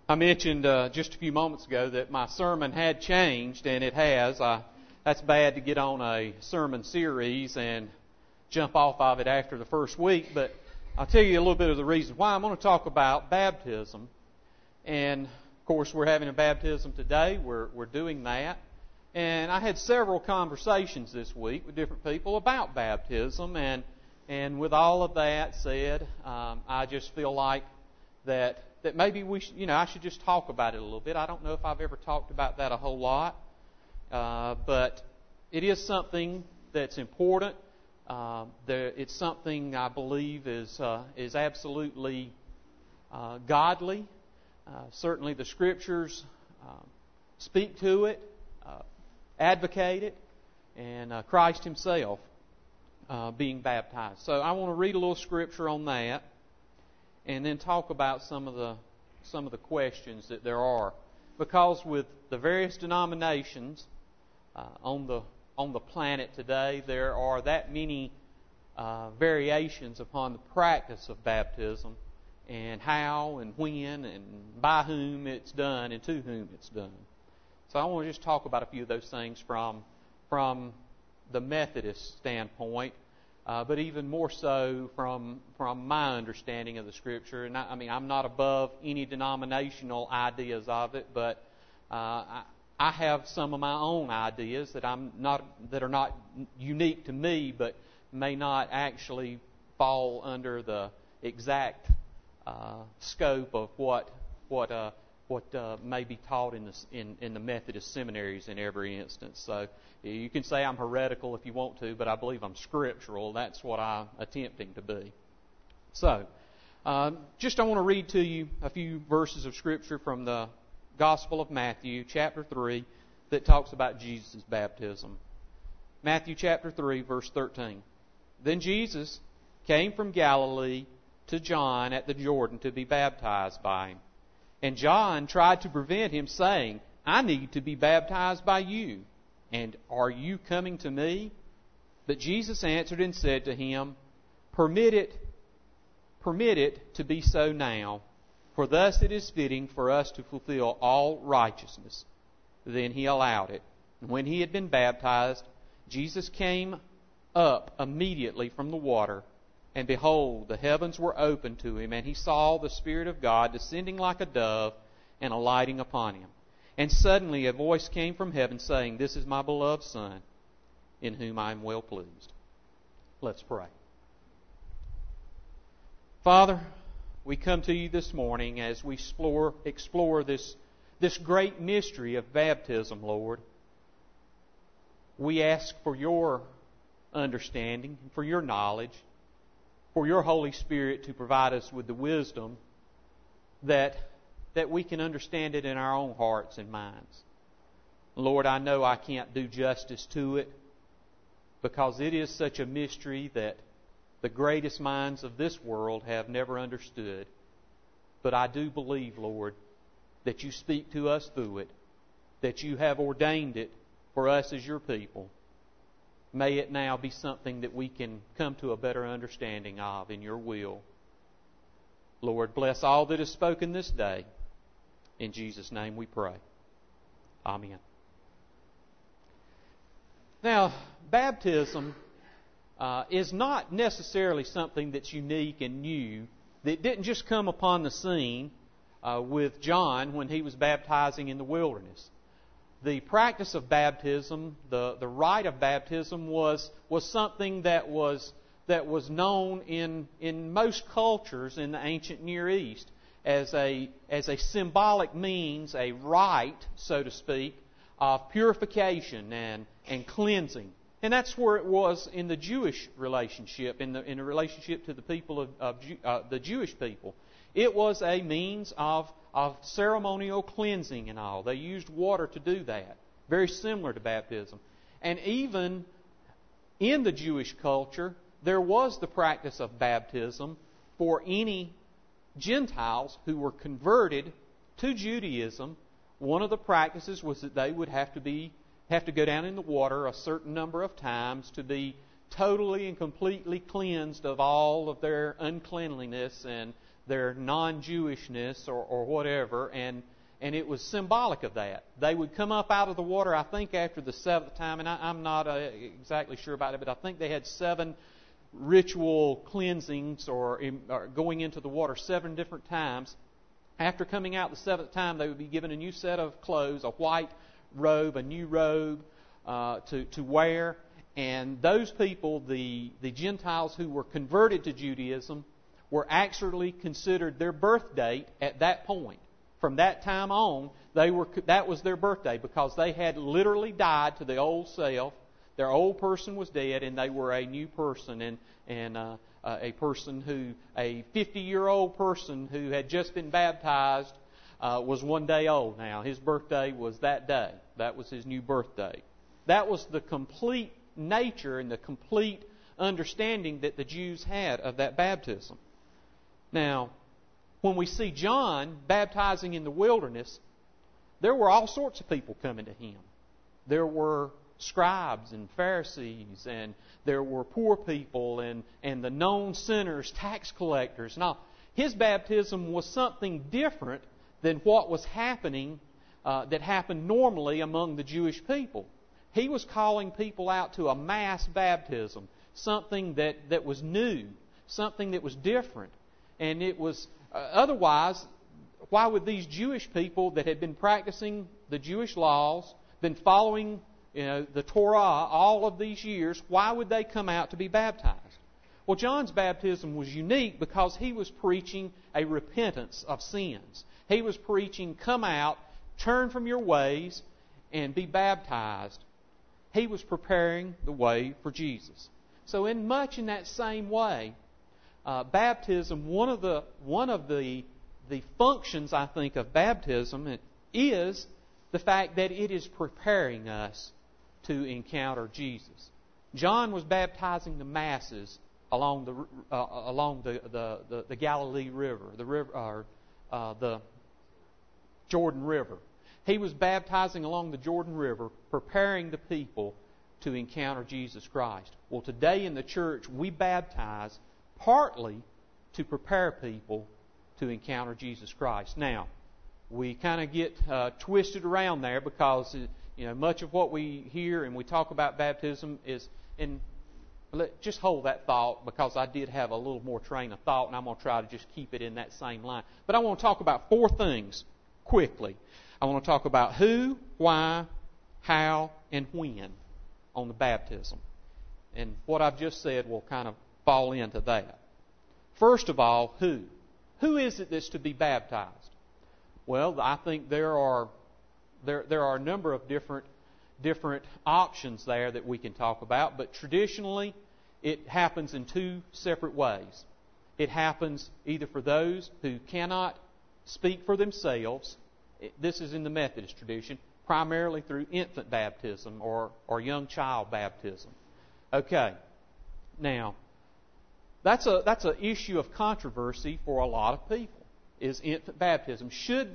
I mentioned just a few moments ago that my sermon had changed, and it has. That's bad to get on a sermon series and jump off of it after the first week, but I'll tell you a little bit of the reason why. I'm going to talk about baptism. And, of course, we're having a baptism today. We're doing that. And I had several conversations this week with different people about baptism, and with all of that said, I just feel like that maybe I should just talk about it a little bit. I don't know if I've ever talked about that a whole lot, but it is something that's important. It's something I believe is absolutely godly. Certainly, the Scriptures speak to it, advocate it, and Christ Himself being baptized. So I want to read a little Scripture on that, and then talk about some of the questions that there are, because with the various denominations on the planet today, there are that many variations upon the practice of baptism, and how and when and by whom it's done and to whom it's done. So I want to just talk about a few of those things from the Methodist standpoint, but even more so from my understanding of the Scripture. And I'm not above any denominational ideas of it, but I have some of my own ideas that are not unique to me, but may not actually fall under the exact scope of what may be taught in the Methodist seminaries in every instance. So you can say I'm heretical if you want to, but I believe I'm scriptural. That's what I'm attempting to be. So, I want to read to you a few verses of Scripture from the Gospel of Matthew, chapter 3, that talks about Jesus' baptism. Matthew chapter 3, verse 13. Then Jesus came from Galilee to John at the Jordan to be baptized by him. And John tried to prevent him, saying, I need to be baptized by you, and are you coming to me? But Jesus answered and said to him, Permit it to be so now, for thus it is fitting for us to fulfill all righteousness. Then he allowed it. And when he had been baptized, Jesus came up immediately from the water, and behold, the heavens were opened to him, and he saw the Spirit of God descending like a dove and alighting upon him. And suddenly a voice came from heaven saying, This is my beloved Son, in whom I am well pleased. Let's pray. Father, we come to you this morning as we explore this great mystery of baptism, Lord. We ask for your understanding, for your knowledge, for your Holy Spirit to provide us with the wisdom that we can understand it in our own hearts and minds. Lord, I know I can't do justice to it, because it is such a mystery that the greatest minds of this world have never understood. But I do believe, Lord, that you speak to us through it, that you have ordained it for us as your people. May it now be something that we can come to a better understanding of in your will. Lord, bless all that is spoken this day. In Jesus' name we pray. Amen. Now, baptism is not necessarily something that's unique and new. It didn't just come upon the scene with John when he was baptizing in the wilderness. The practice of baptism, the rite of baptism, was something that was known in most cultures in the ancient Near East as a symbolic means, a rite, so to speak, of purification and cleansing. And that's where it was in the Jewish relationship, in the relationship to the people of the Jewish people. It was a means of ceremonial cleansing and all. They used water to do that. Very similar to baptism. And even in the Jewish culture, there was the practice of baptism for any Gentiles who were converted to Judaism. One of the practices was that they would have to go down in the water a certain number of times to be totally and completely cleansed of all of their uncleanliness and their non-Jewishness or whatever, and it was symbolic of that. They would come up out of the water, I think, after the seventh time, and I'm not exactly sure about it, but I think they had 7 ritual cleansings or going into the water 7 different times. After coming out the 7th time, they would be given a new set of clothes, a white robe, a new robe to wear. And those people, the Gentiles who were converted to Judaism, were actually considered their birth date at that point. From that time on, that was their birthday because they had literally died to the old self. Their old person was dead, and they were a new person, and a person a 50-year-old person who had just been baptized was one day old now. His birthday was that day. That was his new birthday. That was the complete nature and the complete understanding that the Jews had of that baptism. Now, when we see John baptizing in the wilderness, there were all sorts of people coming to him. There were scribes and Pharisees, and there were poor people and the known sinners, tax collectors. Now, his baptism was something different than what was happening, that happened normally among the Jewish people. He was calling people out to a mass baptism, something that was new, something that was different. And it was, otherwise, why would these Jewish people that had been practicing the Jewish laws, been following the Torah all of these years, why would they come out to be baptized? Well, John's baptism was unique because he was preaching a repentance of sins. He was preaching, come out, turn from your ways, and be baptized. He was preparing the way for Jesus. So in much in that same way, baptism, one of the functions, I think, of baptism is the fact that it is preparing us to encounter Jesus. John was baptizing the masses along the Galilee River, the Jordan River. He was baptizing along the Jordan River, preparing the people to encounter Jesus Christ. Well, today in the church, we baptize partly to prepare people to encounter Jesus Christ. Now, we kind of get twisted around there because much of what we hear and we talk about baptism is just hold that thought because I did have a little more train of thought, and I'm going to try to just keep it in that same line. But I want to talk about 4 things quickly. I want to talk about who, why, how, and when on the baptism. And what I've just said will kind of fall into that. First of all, who? Who is it that's to be baptized? Well, I think there are a number of different options there that we can talk about, but traditionally it happens in 2 separate ways. It happens either for those who cannot speak for themselves. This is in the Methodist tradition, primarily through infant baptism or young child baptism. Okay, now that's an issue of controversy for a lot of people, is infant baptism.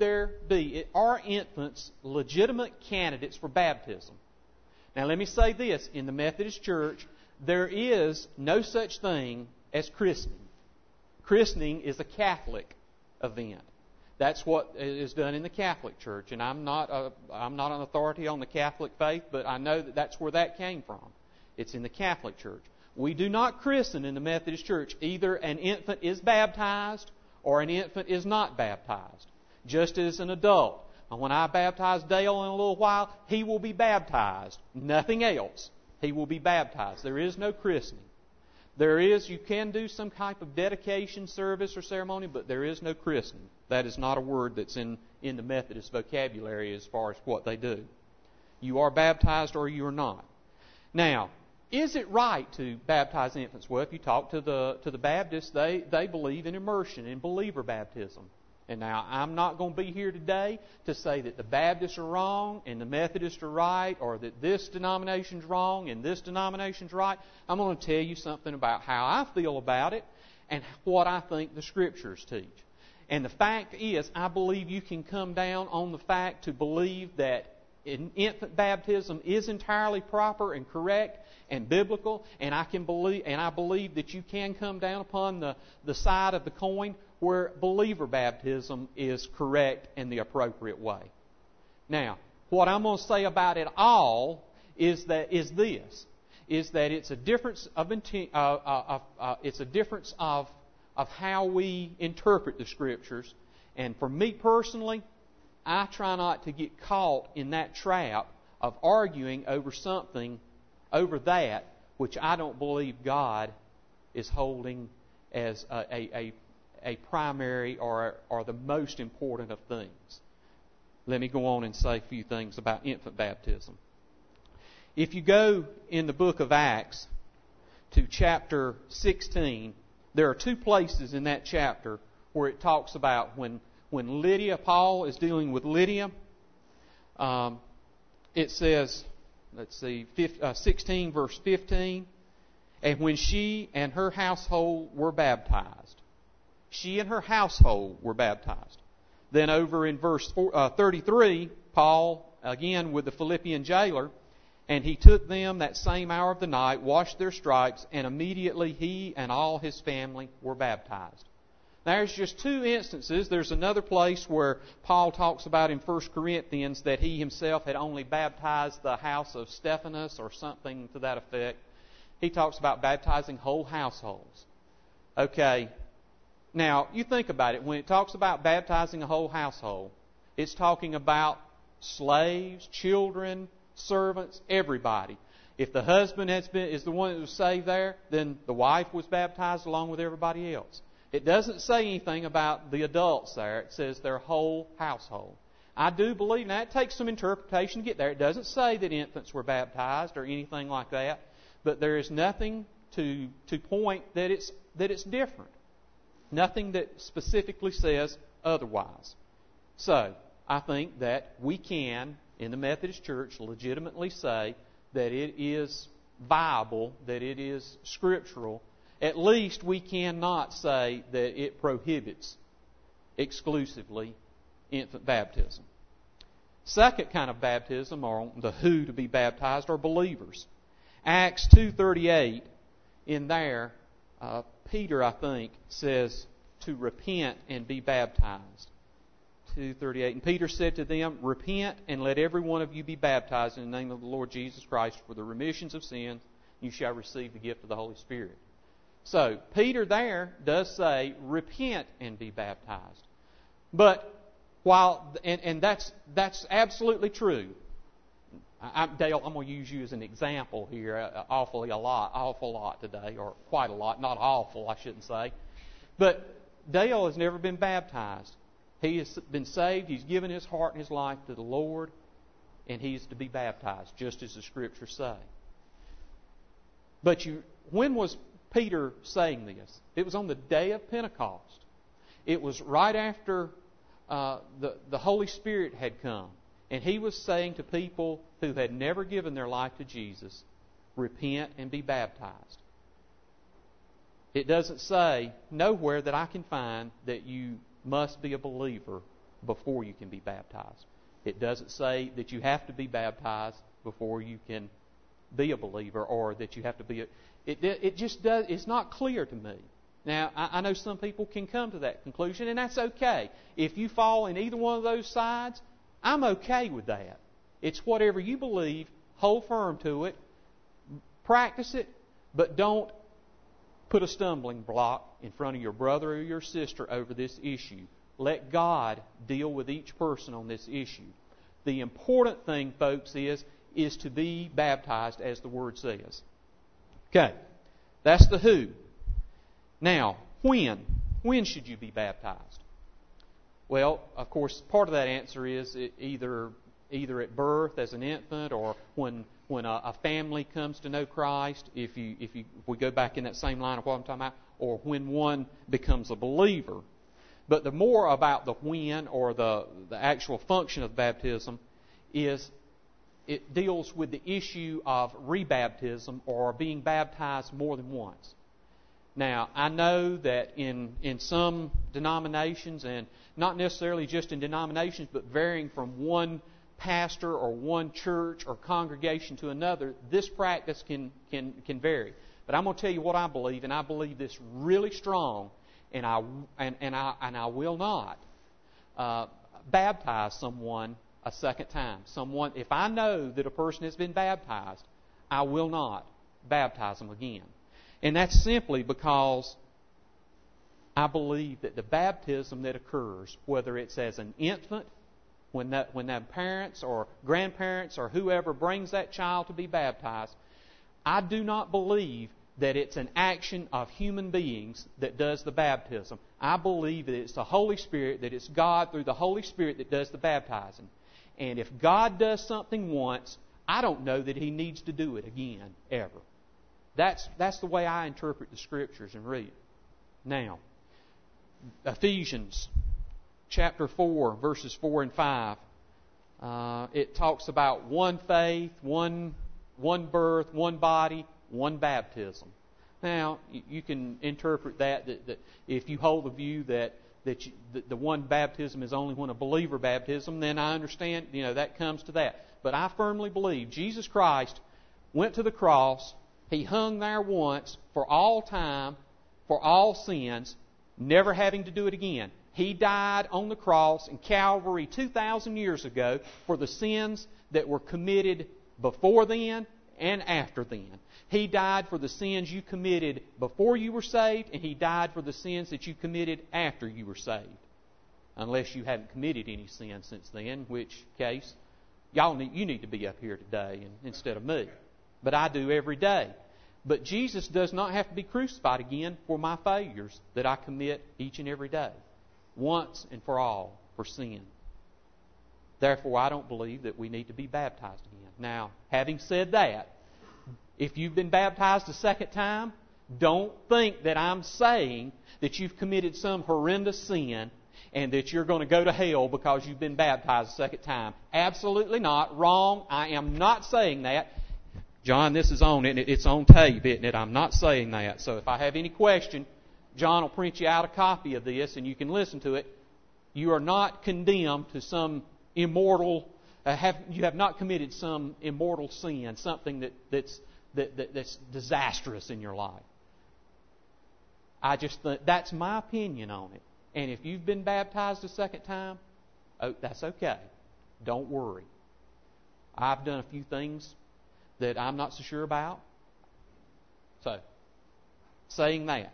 Are infants legitimate candidates for baptism? Now let me say this, in the Methodist Church, there is no such thing as christening. Christening is a Catholic event. That's what is done in the Catholic Church, and I'm not an authority on the Catholic faith, but I know that that's where that came from. It's in the Catholic Church. We do not christen in the Methodist Church. Either an infant is baptized or an infant is not baptized. Just as an adult. When I baptize Dale in a little while, he will be baptized. Nothing else. He will be baptized. There is no christening. You can do some type of dedication service or ceremony, but there is no christening. That is not a word that's in the Methodist vocabulary as far as what they do. You are baptized or you are not. Now, is it right to baptize infants? Well, if you talk to the Baptists, they believe in immersion, in believer baptism. And now, I'm not going to be here today to say that the Baptists are wrong and the Methodists are right, or that this denomination's wrong and this denomination's right. I'm going to tell you something about how I feel about it and what I think the Scriptures teach. And the fact is, I believe you can come down on the fact to believe that infant baptism is entirely proper and correct and biblical, and I believe that you can come down upon the side of the coin where believer baptism is correct and the appropriate way. Now, what I'm going to say about it all is that it's a difference of how we interpret the Scriptures. And for me personally, I try not to get caught in that trap of arguing over that which I don't believe God is holding as a primary or the most important of things. Let me go on and say a few things about infant baptism. If you go in the book of Acts to chapter 16, there are two places in that chapter where it talks about when Lydia, Paul is dealing with Lydia. It says, 16 verse 15, and when she and her household were baptized. She and her household were baptized. Then over in verse 33, Paul, again with the Philippian jailer, and he took them that same hour of the night, washed their stripes, and immediately he and all his family were baptized. Now, there's just two instances. There's another place where Paul talks about in 1 Corinthians that he himself had only baptized the house of Stephanas or something to that effect. He talks about baptizing whole households. Okay, now you think about it. When it talks about baptizing a whole household, it's talking about slaves, children, servants, everybody. If the husband is the one that was saved there, then the wife was baptized along with everybody else. It doesn't say anything about the adults there. It says their whole household. I do believe, now it takes some interpretation to get there. It doesn't say that infants were baptized or anything like that, but there is nothing to point that it's different. Nothing that specifically says otherwise. So, I think that we can, in the Methodist Church, legitimately say that it is viable, that it is scriptural. At least we cannot say that it prohibits exclusively infant baptism. Second kind of baptism, or the who to be baptized, are believers. Acts 2:38, in there, Peter, I think, says to repent and be baptized. 2:38. And Peter said to them, repent and let every one of you be baptized in the name of the Lord Jesus Christ for the remissions of sins. You shall receive the gift of the Holy Spirit. So, Peter there does say, repent and be baptized. But, and that's absolutely true. Dale, I'm going to use you as an example here awful lot today, or quite a lot, not awful, I shouldn't say. But Dale has never been baptized. He has been saved, he's given his heart and his life to the Lord, and he's to be baptized, just as the Scriptures say. But when was Peter saying this? It was on the day of Pentecost. It was right after the Holy Spirit had come. And he was saying to people who had never given their life to Jesus, repent and be baptized. It doesn't say nowhere that I can find that you must be a believer before you can be baptized. It doesn't say that you have to be baptized before you can be a believer, or that you have to be it just does. It's not clear to me. Now, I know some people can come to that conclusion, and that's okay. If you fall in either one of those sides, I'm okay with that. It's whatever you believe. Hold firm to it. Practice it, but don't put a stumbling block in front of your brother or your sister over this issue. Let God deal with each person on this issue. The important thing, folks, is to be baptized as the Word says. Okay, that's the who. Now, when? When should you be baptized? Well, of course, part of that answer is either at birth as an infant, or when a family comes to know Christ, if we go back in that same line of what I'm talking about, or when one becomes a believer. But the more about the when, or the actual function of baptism, is it deals with the issue of rebaptism, or being baptized more than once. Now, I know that in some denominations, and not necessarily just in denominations, but varying from one pastor or one church or congregation to another, this practice can vary. But I'm going to tell you what I believe, and I believe this really strong, and I will not baptize someone a second time. If I know that a person has been baptized, I will not baptize them again. And that's simply because I believe that the baptism that occurs, whether it's as an infant, when that parents or grandparents or whoever brings that child to be baptized, I do not believe that it's an action of human beings that does the baptism. I believe that it's the Holy Spirit, that it's God through the Holy Spirit that does the baptizing. And if God does something once, I don't know that He needs to do it again, ever. That's the way I interpret the Scriptures and read. Now, Ephesians chapter 4, verses 4 and 5. It talks about one faith, one birth, one body, one baptism. Now, you can interpret that if you hold the view that the one baptism is only when a believer baptism, then I understand, that comes to that. But I firmly believe Jesus Christ went to the cross. He hung there once for all time, for all sins, never having to do it again. He died on the cross in Calvary 2,000 years ago for the sins that were committed before then and after then. He died for the sins you committed before you were saved, and He died for the sins that you committed after you were saved. Unless you haven't committed any sin since then, in which case you need to be up here today instead of me. But I do every day. But Jesus does not have to be crucified again for my failures that I commit each and every day, once and for all, for sin. Therefore, I don't believe that we need to be baptized again. Now, having said that, if you've been baptized a second time, don't think that I'm saying that you've committed some horrendous sin and that you're going to go to hell because you've been baptized a second time. Absolutely not. Wrong. I am not saying that. John, this is on it. It's on tape, isn't it? I'm not saying that. So if I have any question, John will print you out a copy of this and you can listen to it. You are not condemned to some immortal, you have not committed some immortal sin, something that's disastrous in your life. I just think that's my opinion on it. And if you've been baptized a second time, that's okay. Don't worry. I've done a few things that I'm not so sure about. So, saying that,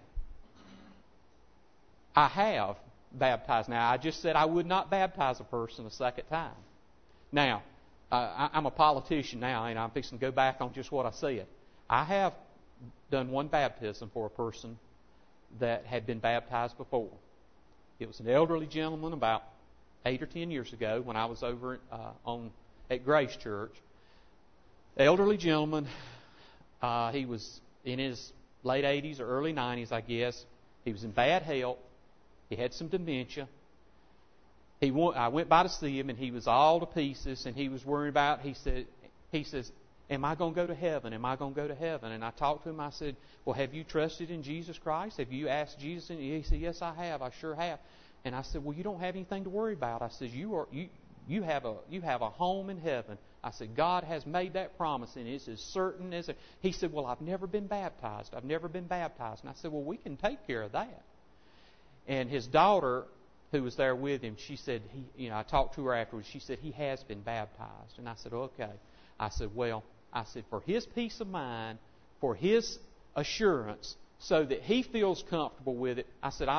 I have baptized. Now, I just said I would not baptize a person a second time. Now, I'm a politician now, and I'm fixing to go back on just what I said. I have done one baptism for a person that had been baptized before. It was an elderly gentleman about 8 or 10 years ago when I was over at Grace Church. Elderly gentleman, he was in his late 80s or early 90s, I guess. He was in bad health. He had some dementia. I went by to see him, and he was all to pieces, and he was worried about, he says, am I going to go to heaven? Am I going to go to heaven? And I talked to him. I said, well, have you trusted in Jesus Christ? Have you asked Jesus? And he said, yes, I have. I sure have. And I said, well, you don't have anything to worry about. I said, you have a home in heaven. I said, God has made that promise, and it's as certain as... He said, well, I've never been baptized. I've never been baptized. And I said, well, we can take care of that. And his daughter, who was there with him, she said, I talked to her afterwards. She said, he has been baptized. And I said, okay. I said, for his peace of mind, for his assurance, so that he feels comfortable with it, I said,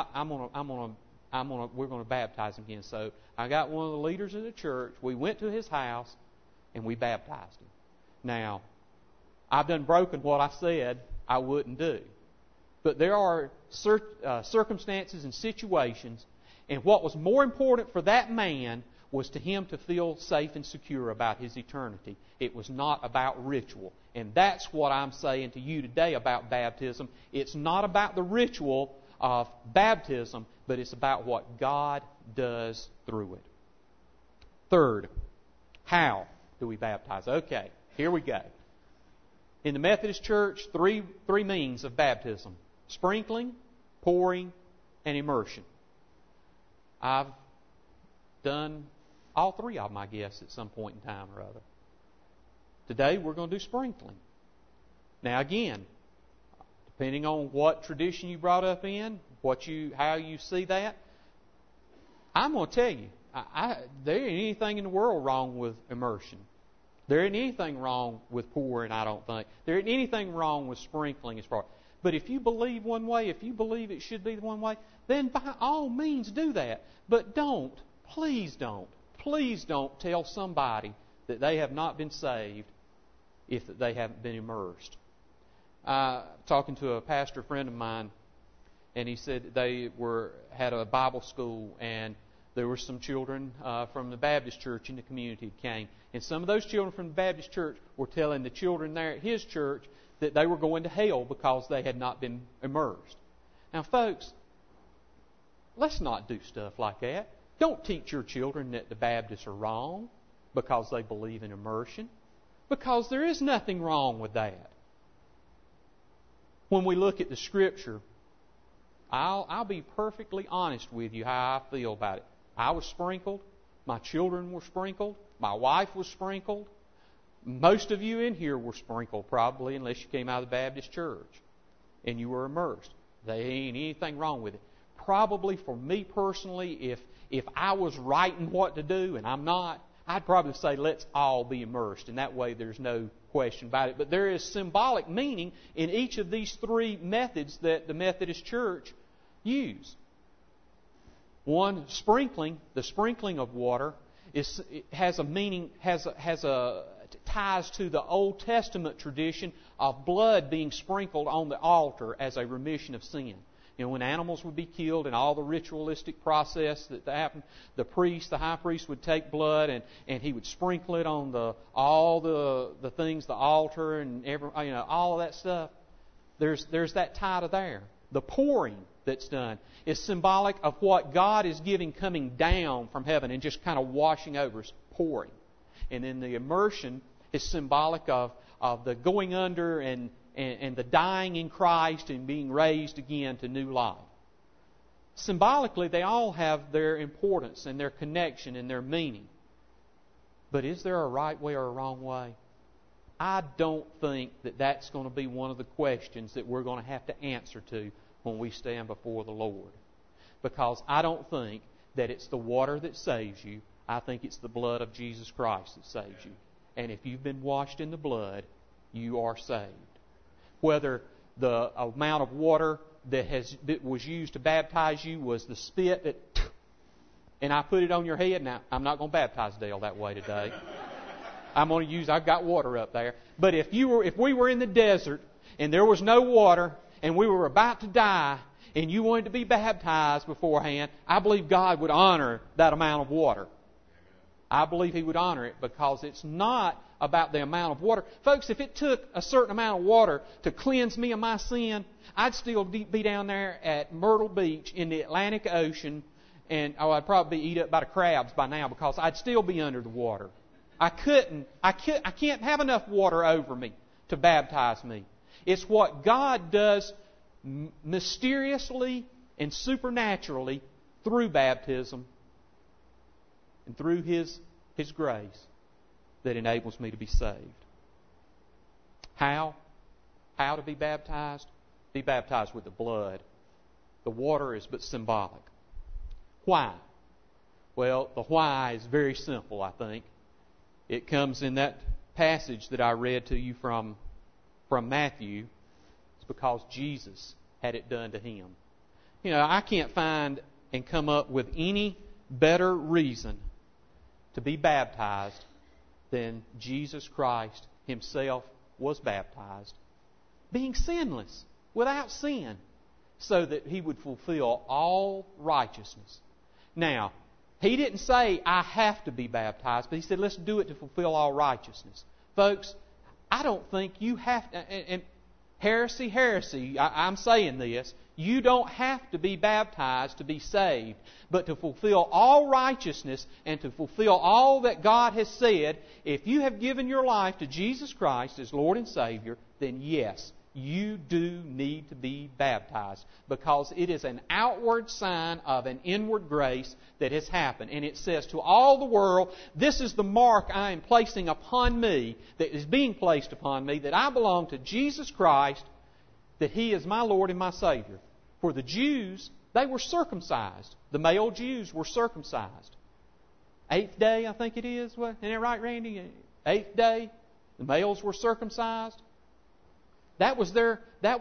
we're going to baptize him again. So I got one of the leaders of the church. We went to his house, and we baptized him. Now, I've done broken what I said I wouldn't do. But there are circumstances and situations, and what was more important for that man was to him to feel safe and secure about his eternity. It was not about ritual. And that's what I'm saying to you today about baptism. It's not about the ritual of baptism, but it's about what God does through it. Third, how do we baptize? Okay, here we go. In the Methodist Church, three means of baptism: sprinkling, pouring, and immersion. I've done all three of them, I guess, at some point in time or other. Today, we're going to do sprinkling. Now, again, depending on what tradition you brought up in, how you see that, I'm going to tell you, there ain't anything in the world wrong with immersion. There ain't anything wrong with pouring, I don't think. There ain't anything wrong with sprinkling as far. But if you believe one way, if you believe it should be the one way, then by all means do that. But please don't tell somebody that they have not been saved if they haven't been immersed. Talking to a pastor friend of mine, and he said they had a Bible school, and there were some children from the Baptist church in the community that came. And some of those children from the Baptist church were telling the children there at his church that they were going to hell because they had not been immersed. Now, folks, let's not do stuff like that. Don't teach your children that the Baptists are wrong because they believe in immersion, because there is nothing wrong with that. When we look at the Scripture, I'll be perfectly honest with you how I feel about it. I was sprinkled. My children were sprinkled. My wife was sprinkled. Most of you in here were sprinkled probably, unless you came out of the Baptist church and you were immersed. There ain't anything wrong with it. Probably for me personally, if I was writing what to do and I'm not, I'd probably say let's all be immersed, and that way there's no question about it. But there is symbolic meaning in each of these three methods that the Methodist Church use. One, sprinkling, the sprinkling of water, has a meaning, ties to the Old Testament tradition of blood being sprinkled on the altar as a remission of sin. You know, when animals would be killed and all the ritualistic process that happened, the high priest would take blood and he would sprinkle it on all the things, the altar and all of that stuff. There's that tie to there. The pouring that's done is symbolic of what God is giving coming down from heaven and just kind of washing over us, pouring. And then the immersion is symbolic of the going under and the dying in Christ and being raised again to new life. Symbolically, they all have their importance and their connection and their meaning. But is there a right way or a wrong way? I don't think that that's going to be one of the questions that we're going to have to answer to when we stand before the Lord. Because I don't think that it's the water that saves you. I think it's the blood of Jesus Christ that saves you. And if you've been washed in the blood, you are saved. Whether the amount of water that was used to baptize you was the spit and I put it on your head. Now, I'm not going to baptize Dale that way today. I've got water up there. But if we were in the desert and there was no water and we were about to die and you wanted to be baptized beforehand, I believe God would honor that amount of water. I believe He would honor it because it's not about the amount of water. Folks, if it took a certain amount of water to cleanse me of my sin, I'd still be down there at Myrtle Beach in the Atlantic Ocean, and I'd probably be eaten up by the crabs by now because I'd still be under the water. I can't have enough water over me to baptize me. It's what God does mysteriously and supernaturally through baptism and through His grace that enables me to be saved. How? How to be baptized? Be baptized with the blood. The water is but symbolic. Why? Well, the why is very simple, I think. It comes in that passage that I read to you from Matthew. It's because Jesus had it done to Him. You know, I can't find and come up with any better reason to be baptized than Jesus Christ Himself was baptized, being sinless, without sin, so that He would fulfill all righteousness. Now, He didn't say, I have to be baptized, but He said, let's do it to fulfill all righteousness. Folks, I don't think you have to, and heresy, I'm saying this, you don't have to be baptized to be saved, but to fulfill all righteousness and to fulfill all that God has said, if you have given your life to Jesus Christ as Lord and Savior, then yes, you do need to be baptized, because it is an outward sign of an inward grace that has happened. And it says to all the world, this is the mark I am placing upon me, that is being placed upon me, that I belong to Jesus Christ, that He is my Lord and my Savior. For the Jews, they were circumcised. The male Jews were circumcised. 8th day, I think it is. What? Isn't that right, Randy? 8th day, the males were circumcised. That was their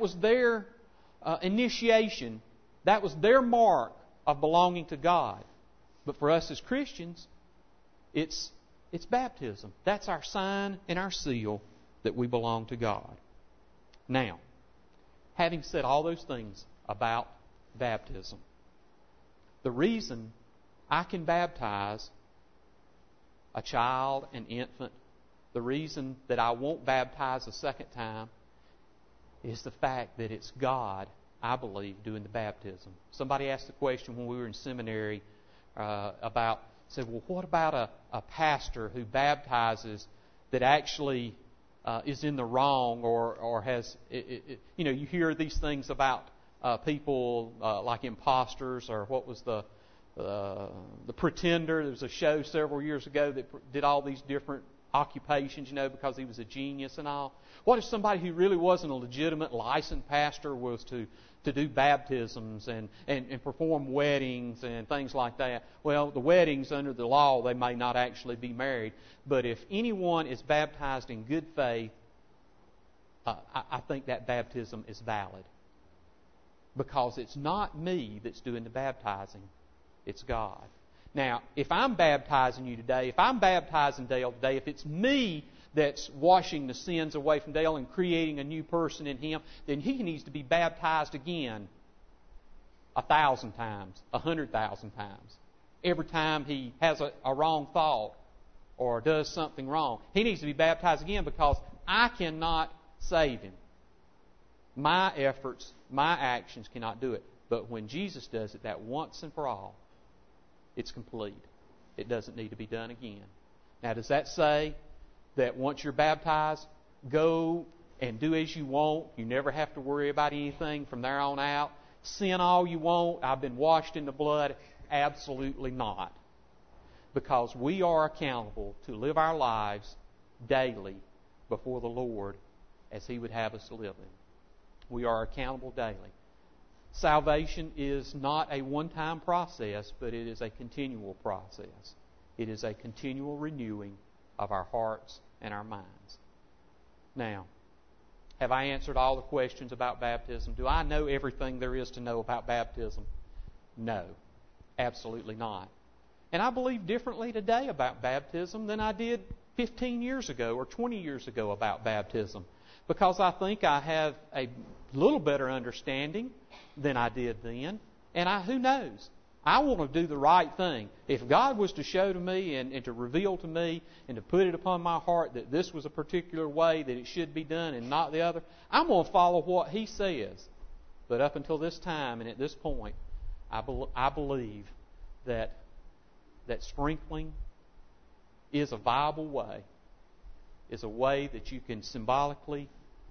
initiation. That was their mark of belonging to God. But for us as Christians, it's baptism. That's our sign and our seal that we belong to God. Now, having said all those things about baptism, the reason I can baptize a child, an infant, the reason that I won't baptize a second time is the fact that it's God, I believe, doing the baptism. Somebody asked the question when we were in seminary said, well, what about a pastor who baptizes that actually is in the wrong or has, you hear these things about people like imposters, or what was the Pretender. There was a show several years ago that did all these different occupations, because he was a genius and all. What if somebody who really wasn't a legitimate licensed pastor was to do baptisms and perform weddings and things like that? Well, the weddings, under the law, they may not actually be married. But if anyone is baptized in good faith, I think that baptism is valid. Because it's not me that's doing the baptizing. It's God. Now, if I'm baptizing you today, if I'm baptizing Dale today, if it's me that's washing the sins away from Dale and creating a new person in him, then he needs to be baptized again 1,000 times, 100,000 times. Every time he has a wrong thought or does something wrong, he needs to be baptized again, because I cannot save him. My efforts, my actions cannot do it. But when Jesus does it, that once and for all, it's complete. It doesn't need to be done again. Now, does that say that once you're baptized, go and do as you want? You never have to worry about anything from there on out? Sin all you want? I've been washed in the blood? Absolutely not. Because we are accountable to live our lives daily before the Lord as He would have us to live them. We are accountable daily. Salvation is not a one-time process, but it is a continual process. It is a continual renewing of our hearts and our minds. Now, have I answered all the questions about baptism? Do I know everything there is to know about baptism? No, absolutely not. And I believe differently today about baptism than I did 15 years ago or 20 years ago about baptism, because I think I have a little better understanding than I did then. And who knows? I want to do the right thing. If God was to show to me and to reveal to me and to put it upon my heart that this was a particular way that it should be done and not the other, I'm going to follow what He says. But up until this time and at this point, I believe that sprinkling is a viable way, is a way that you can symbolically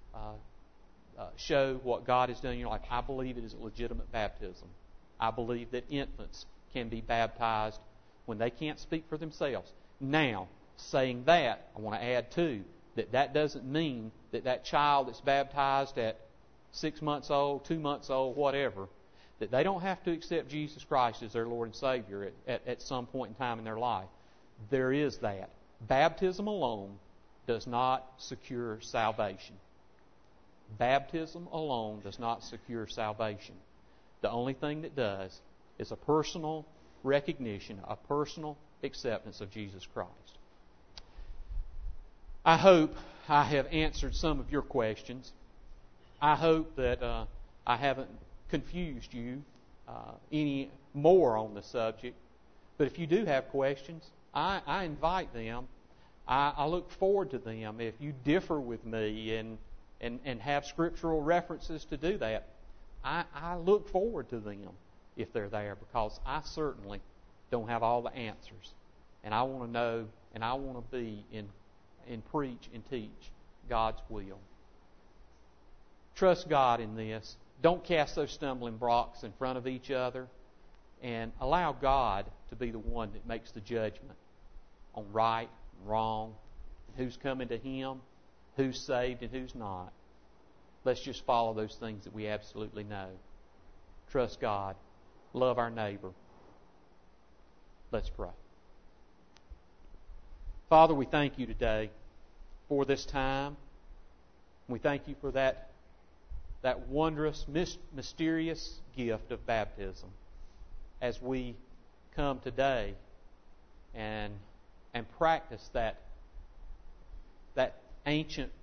show what God has done in your life. I believe it is a legitimate baptism. I believe that infants can be baptized when they can't speak for themselves. Now, saying that, I want to add too, that doesn't mean that child that's baptized at 6 months old, 2 months old, whatever, that they don't have to accept Jesus Christ as their Lord and Savior at some point in time in their life. There is that. Baptism alone does not secure salvation. Baptism alone does not secure salvation. The only thing that does is a personal recognition, a personal acceptance of Jesus Christ. I hope I have answered some of your questions. I hope that I haven't confused you any more on the subject. But if you do have questions, I invite them. I look forward to them. If you differ with me and have scriptural references to do that, I look forward to them if they're there, because I certainly don't have all the answers. And I want to know, and I want to be and preach and teach God's will. Trust God in this. Don't cast those stumbling blocks in front of each other, and allow God to be the one that makes the judgment on right and wrong, and who's coming to Him, who's saved and who's not. Let's just follow those things that we absolutely know. trust God, love our neighbor. Let's pray. Father, we thank you today for this time. We thank you for that wondrous, mysterious gift of baptism as we come today and practice that ancient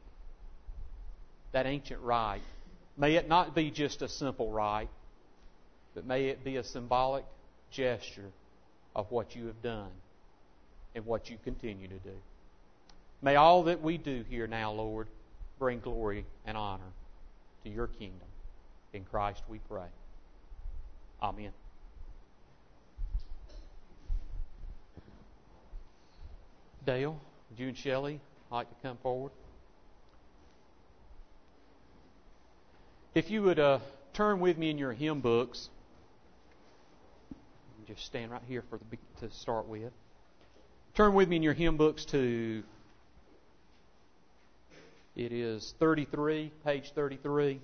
rite. May it not be just a simple rite, but may it be a symbolic gesture of what you have done and what you continue to do. May all that we do here now, Lord, bring glory and honor to your kingdom. In Christ we pray. Amen. Dale, would you and Shelley like to come forward? If you would turn with me in your hymn books, just stand right here to start with. Turn with me in your hymn books to, it is 33, page 33.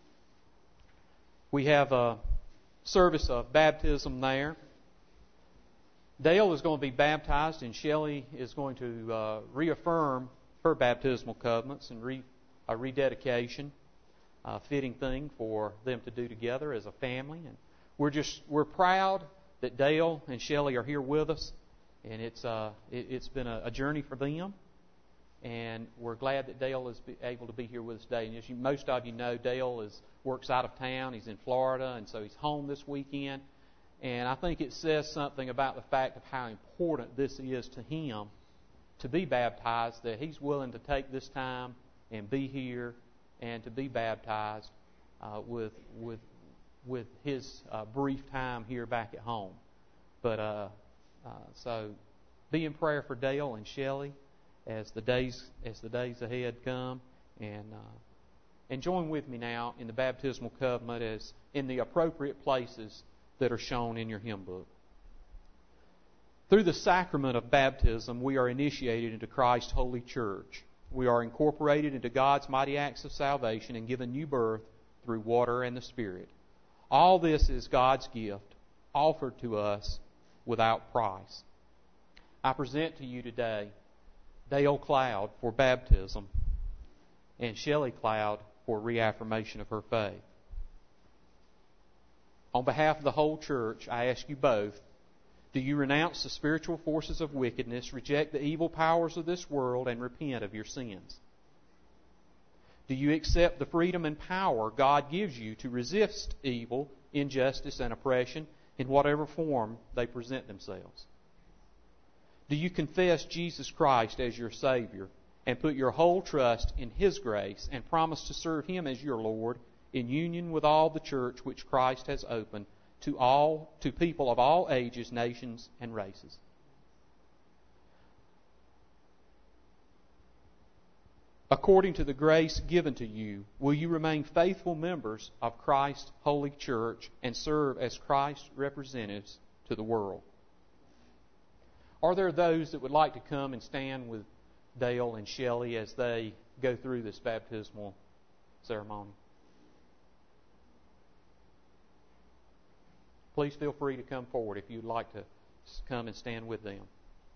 We have a service of baptism there. Dale is going to be baptized, and Shelley is going to reaffirm her baptismal covenants and a rededication, a fitting thing for them to do together as a family. And we're proud that Dale and Shelley are here with us, and it's been a journey for them. And we're glad that Dale is able to be here with us today. And as most of you know, Dale works out of town. He's in Florida, and so he's home this weekend. And I think it says something about the fact of how important this is to him to be baptized, that he's willing to take this time and be here and to be baptized with his brief time here back at home. But so be in prayer for Dale and Shelley as the days ahead come, and join with me now in the baptismal covenant as in the appropriate places that are shown in your hymn book. Through the sacrament of baptism, we are initiated into Christ's holy church. We are incorporated into God's mighty acts of salvation and given new birth through water and the Spirit. All this is God's gift, offered to us without price. I present to you today Dale Cloud for baptism and Shelley Cloud for reaffirmation of her faith. On behalf of the whole church, I ask you both, do you renounce the spiritual forces of wickedness, reject the evil powers of this world, and repent of your sins? Do you accept the freedom and power God gives you to resist evil, injustice, and oppression in whatever form they present themselves? Do you confess Jesus Christ as your Savior and put your whole trust in His grace and promise to serve Him as your Lord in union with all the church which Christ has opened to people of all ages, nations, and races? According to the grace given to you, will you remain faithful members of Christ's holy church and serve as Christ's representatives to the world? Are there those that would like to come and stand with Dale and Shelley as they go through this baptismal ceremony? Please feel free to come forward if you'd like to come and stand with them.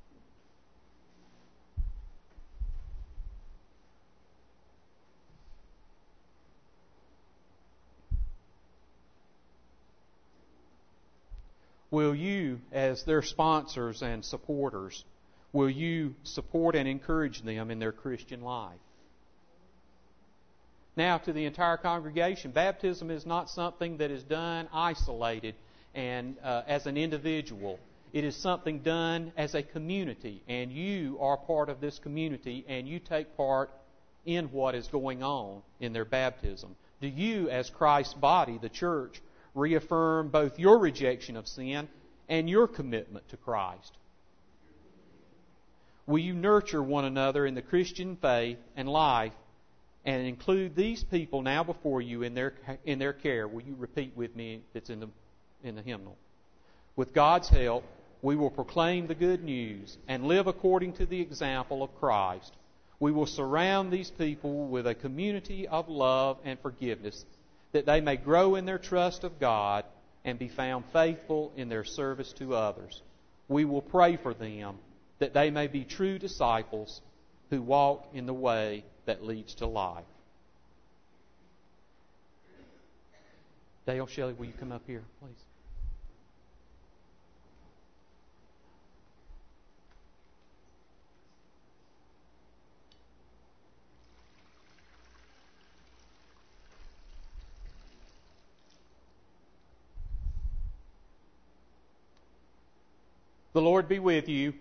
Will you, as their sponsors and supporters, will you support and encourage them in their Christian life? Now, to the entire congregation, baptism is not something that is done isolated and as an individual. It is something done as a community, and you are part of this community, and you take part in what is going on in their baptism. Do you, as Christ's body, the church, reaffirm both your rejection of sin and your commitment to Christ? Will you nurture one another in the Christian faith and life and include these people now before you in their care? Will you repeat with me? It's in the hymnal. With God's help, we will proclaim the good news and live according to the example of Christ. We will surround these people with a community of love and forgiveness, that they may grow in their trust of God and be found faithful in their service to others. We will pray for them that they may be true disciples who walk in the way that leads to life. Dale, Shelley, will you come up here, please? The Lord be with you.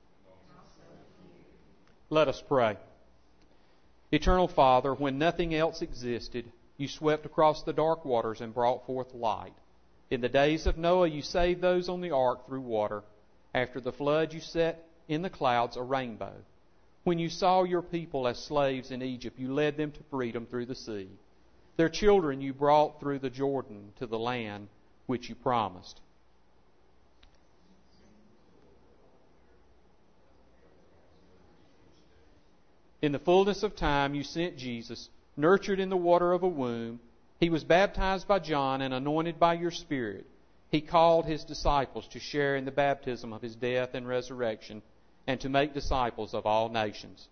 Let us pray. Eternal Father, when nothing else existed, you swept across the dark waters and brought forth light. In the days of Noah, you saved those on the ark through water. After the flood, you set in the clouds a rainbow. When you saw your people as slaves in Egypt, you led them to freedom through the sea. Their children you brought through the Jordan to the land which you promised. In the fullness of time, you sent Jesus, nurtured in the water of a womb. He was baptized by John and anointed by your Spirit. He called his disciples to share in the baptism of his death and resurrection and to make disciples of all nations.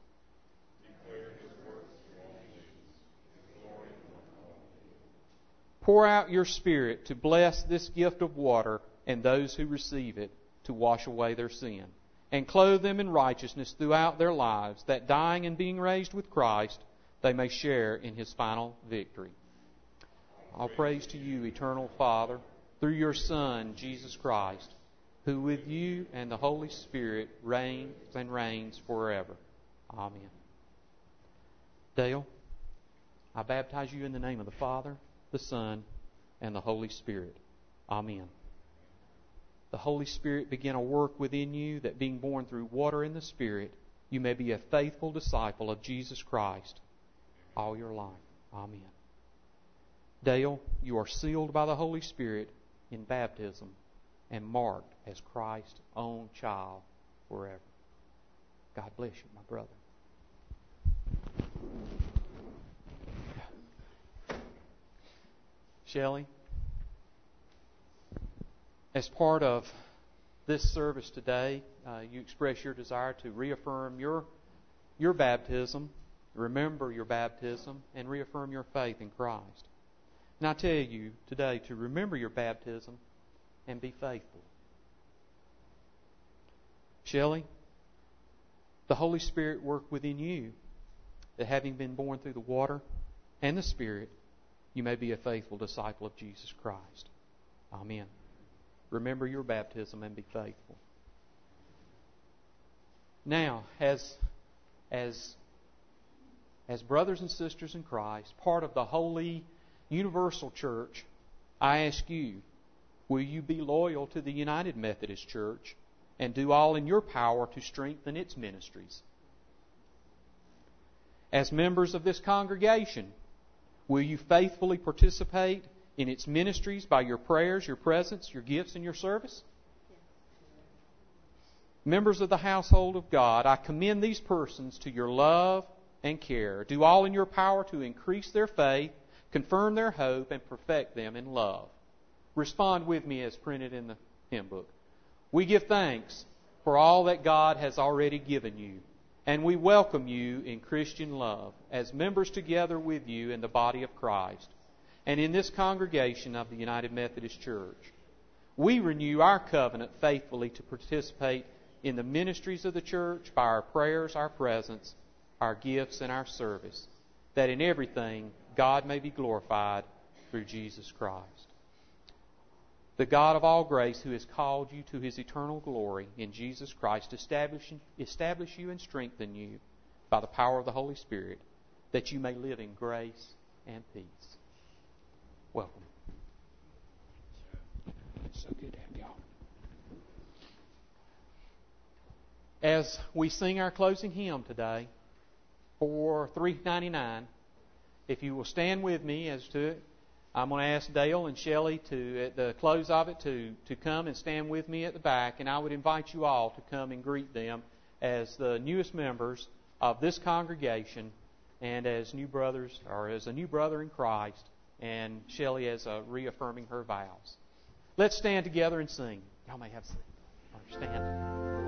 Pour out your Spirit to bless this gift of water and those who receive it to wash away their sin, and clothe them in righteousness throughout their lives, that dying and being raised with Christ, they may share in his final victory. All praise to you, eternal Father, through your Son, Jesus Christ, who with you and the Holy Spirit reigns and reigns forever. Amen. Dale, I baptize you in the name of the Father, the Son, and the Holy Spirit. Amen. The Holy Spirit begin a work within you, that being born through water and the Spirit, you may be a faithful disciple of Jesus Christ all your life. Amen. Dale, you are sealed by the Holy Spirit in baptism and marked as Christ's own child forever. God bless you, my brother. Shelley, as part of this service today, you express your desire to reaffirm your baptism, remember your baptism, and reaffirm your faith in Christ. And I tell you today to remember your baptism and be faithful. Shelley, the Holy Spirit worked within you, that having been born through the water and the Spirit, you may be a faithful disciple of Jesus Christ. Amen. Remember your baptism and be faithful. Now, as brothers and sisters in Christ, part of the holy universal church, I ask you, will you be loyal to the United Methodist Church and do all in your power to strengthen its ministries? As members of this congregation, will you faithfully participate in its ministries by your prayers, your presence, your gifts, and your service? Members of the household of God, I commend these persons to your love and care. Do all in your power to increase their faith, confirm their hope, and perfect them in love. Respond with me as printed in the hymn book. We give thanks for all that God has already given you, and we welcome you in Christian love as members together with you in the body of Christ and in this congregation of the United Methodist Church. We renew our covenant faithfully to participate in the ministries of the church by our prayers, our presence, our gifts, and our service, that in everything God may be glorified through Jesus Christ. The God of all grace, who has called you to His eternal glory in Jesus Christ, establish you and strengthen you by the power of the Holy Spirit, that you may live in grace and peace. Welcome. So good to have y'all. As we sing our closing hymn today, for $3.99, if you will stand with me as to it, I'm going to ask Dale and Shelley to, at the close of it, to come and stand with me at the back, and I would invite you all to come and greet them as the newest members of this congregation, and as new brothers, or as a new brother in Christ, and Shelley as reaffirming her vows. Let's stand together and sing. Y'all may have a seat. Stand.